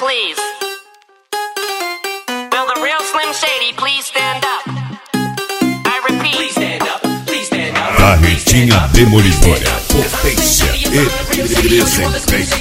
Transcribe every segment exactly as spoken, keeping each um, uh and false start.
please? Will the real Slim Shady please stand up? I repeat, please stand up, please stand up. Carretinha demolidora, potência e desempenho.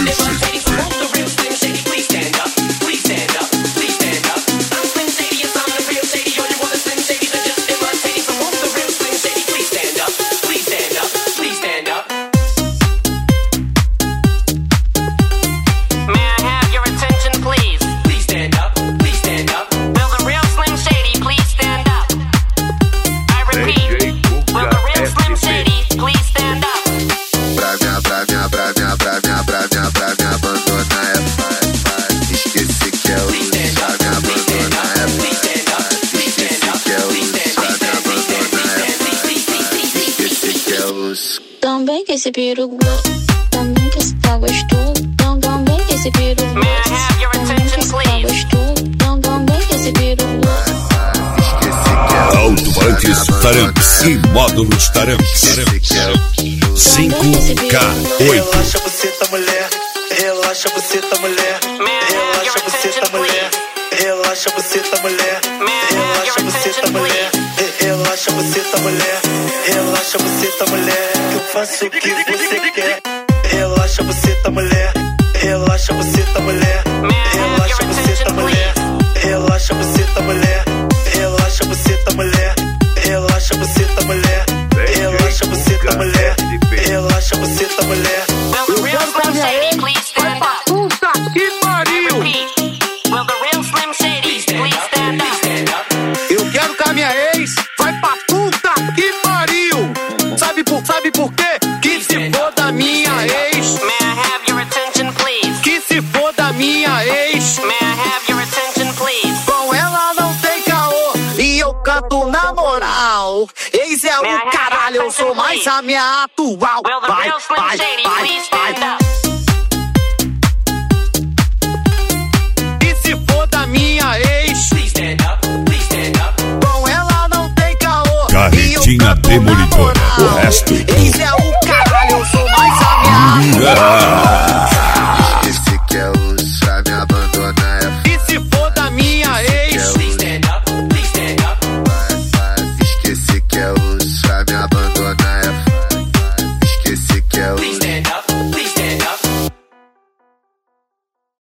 Também que esse peru, também que esse tá gostoso, não, também que esse peru, também que esse tá gostoso, não, também que esse peru. Alto-falantes Taranx e módulos Taranx. cinco K oito. Relaxa buceta mulher, relaxa buceta mulher, relaxa buceta mulher, relaxa buceta mulher, relaxa buceta mulher, relaxa buceta mulher, relaxa buceta mulher, que eu faço o que você quer. Relaxa buceta mulher, relaxa buceta mulher, relaxa buceta mulher, relaxa buceta mulher, relaxa buceta mulher, relaxa buceta mulher, relaxa buceta mulher, relaxa buceta mulher. Will the real Slim Shady please stand up? Puta que pariu! Will the real Slim Shady please stand up? Eu quero que a minha ex vai pra puta que pariu! Sabe por, sabe por quê? Que se for da minha ex. May I have your attention, please? Que se for da minha ex. May I have your attention, please? Com ela não tem caô e eu canto na moral. Ex é o caralho, eu sou mais a minha atual. Will the Vai, real Slim vai, Shady vai, please stand vai. up? E se for da minha ex. Please stand up, please stand up. Com ela não tem caô. Carretinha demolidora, o resto. Ex é o caralho, eu sou mais a minha atual. Ah!